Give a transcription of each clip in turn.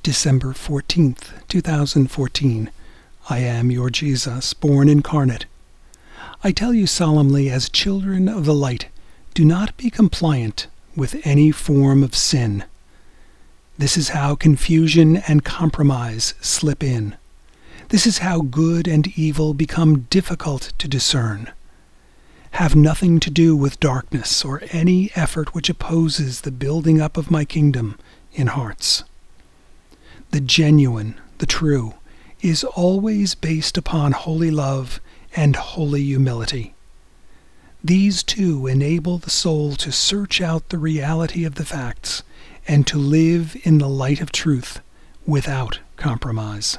December 14th, 2014. I am your Jesus, born incarnate. I tell you solemnly, as children of the light, do not be compliant with any form of sin. This is how confusion and compromise slip in. This is how good and evil become difficult to discern. Have nothing to do with darkness or any effort which opposes the building up of my kingdom in hearts. The genuine, the true, is always based upon holy love and holy humility. These two enable the soul to search out the reality of the facts and to live in the light of truth without compromise.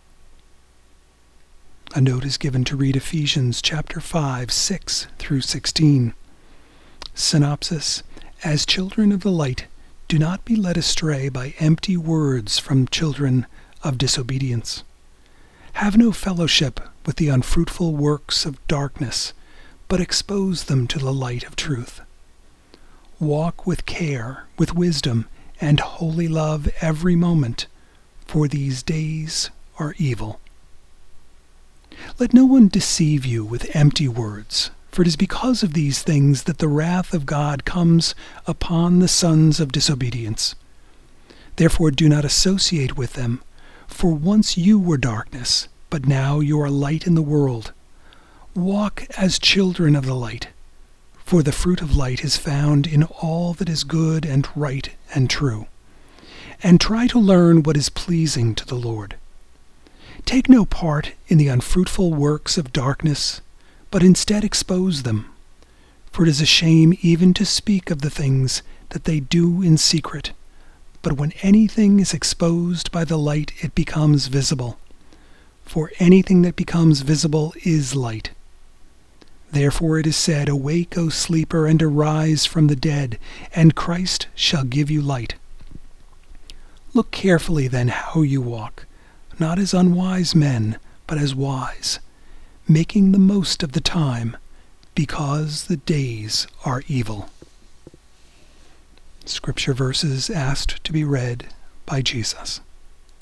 A note is given to read Ephesians chapter 5, 6 through 16. Synopsis: As children of the light, do not be led astray by empty words from children of disobedience. Have no fellowship with the unfruitful works of darkness, but expose them to the light of truth. Walk with care, with wisdom, and holy love every moment, for these days are evil. Let no one deceive you with empty words, for it is because of these things that the wrath of God comes upon the sons of disobedience. Therefore do not associate with them, for once you were darkness, but now you are light in the world. Walk as children of the light, for the fruit of light is found in all that is good and right and true. And try to learn what is pleasing to the Lord. Take no part in the unfruitful works of darkness, but instead expose them. For it is a shame even to speak of the things that they do in secret. But when anything is exposed by the light, it becomes visible. For anything that becomes visible is light. Therefore it is said, Awake, O sleeper, and arise from the dead, and Christ shall give you light. Look carefully then how you walk, not as unwise men, but as wise, making the most of the time, because the days are evil. Scripture verses asked to be read by Jesus.